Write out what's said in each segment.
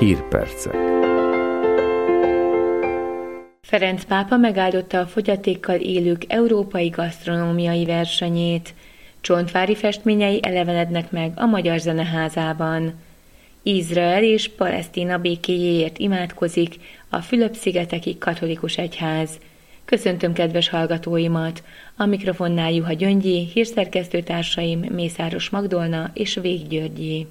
Hírpercek. Ferenc pápa megáldotta a fogyatékkal élők európai gasztronómiai versenyét. Csontvári festményei elevenednek meg a Magyar Zeneházában. Izrael és Palesztina békéjéért imádkozik a Fülöp-szigeteki katolikus egyház. Köszöntöm kedves hallgatóimat! A mikrofonnál Juha Gyöngyi, hírszerkesztőtársaim Mészáros Magdolna és Vég Györgyi.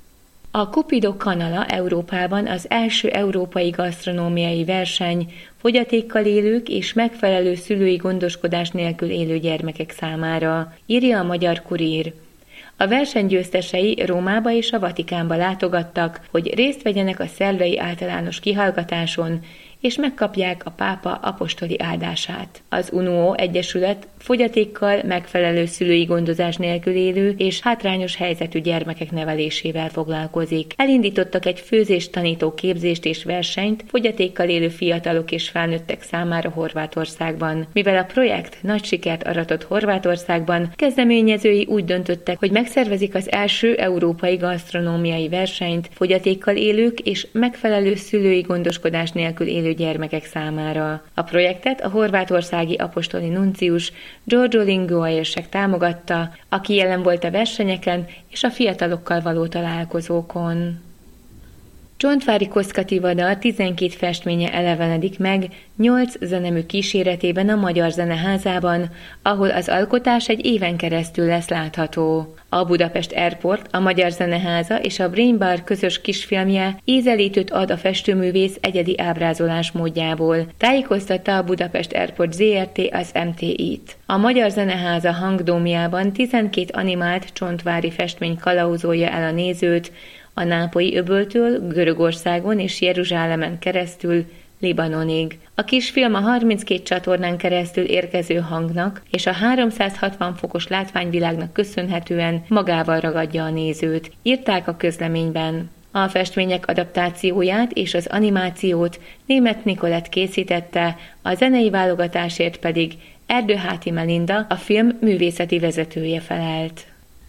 A Cupido Canala Európában az első európai gasztronómiai verseny fogyatékkal élők és megfelelő szülői gondoskodás nélkül élő gyermekek számára, írja a Magyar Kurír. A verseny győztesei Rómába és a Vatikánba látogattak, hogy részt vegyenek a szerdai általános kihallgatáson, és megkapják a pápa apostoli áldását. Az UNUO Egyesület fogyatékkal megfelelő szülői gondozás nélkül élő és hátrányos helyzetű gyermekek nevelésével foglalkozik. Elindítottak egy főzés tanító képzést és versenyt fogyatékkal élő fiatalok és felnőttek számára Horvátországban. Mivel a projekt nagy sikert aratott Horvátországban, kezdeményezői úgy döntöttek, hogy megszervezik az első európai gasztronómiai versenyt fogyatékkal élők és megfelelő szülői gondoskodás nélkül élő gyermekek számára. A projektet a horvátországi apostoli nuncius Giorgio Linguaérsek támogatta, aki jelen volt a versenyeken és a fiatalokkal való találkozókon. Csontvári Koszkativada 12 festménye elevenedik meg 8 zenemű kíséretében a Magyar Zeneházában, ahol az alkotás egy éven keresztül lesz látható. A Budapest Airport, a Magyar Zeneháza és a Brain Bar közös kisfilmje ízelítőt ad a festőművész egyedi ábrázolás módjából, tájékoztatta a Budapest Airport Zrt. Az MTI-t. A Magyar Zeneháza hangdómjában 12 animált csontvári festmény kalauzolja el a nézőt, a Nápolyi öböltől Görögországon és Jeruzsálemen keresztül Libanonig. A kisfilm a 32 csatornán keresztül érkező hangnak és a 360 fokos látványvilágnak köszönhetően magával ragadja a nézőt, írták a közleményben. A festmények adaptációját és az animációt Németh Nikolett készítette, a zenei válogatásért pedig Erdőháti Melinda, a film művészeti vezetője felelt.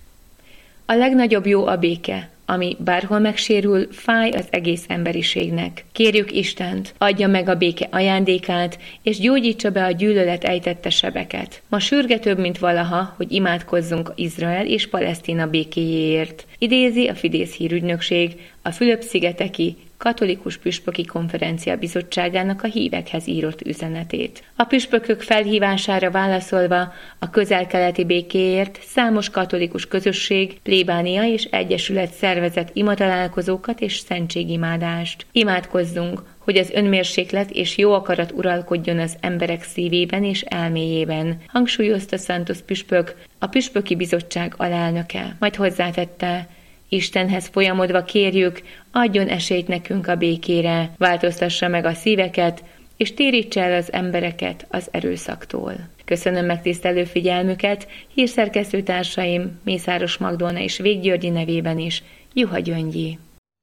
A legnagyobb jó a béke, ami bárhol megsérül, fáj az egész emberiségnek. Kérjük Istent, adja meg a béke ajándékát, és gyógyítsa be a gyűlölet ejtette sebeket. Ma sürgetőbb, mint valaha, hogy imádkozzunk Izrael és Palesztina békéjéért. Idézi a Fidesz hírügynökség a Fülöp-szigeteki Katolikus Püspöki Konferencia Bizottságának a hívekhez írott üzenetét. A püspökök felhívására válaszolva a közel-keleti békéért számos katolikus közösség, plébánia és egyesület szervezett imatalálkozókat és szentségimádást. Imádkozzunk, hogy az önmérséklet és jó akarat uralkodjon az emberek szívében és elméjében, hangsúlyozta Santos püspök, a Püspöki Bizottság alelnöke. Majd hozzátette: Istenhez folyamodva kérjük, adjon esélyt nekünk a békére, változtassa meg a szíveket, és térítse el az embereket az erőszaktól. Köszönöm megtisztelő figyelmüket, hírszerkesztőtársaim Mészáros Magdolna és Vég Györgyi nevében is, Juha Gyöngyi.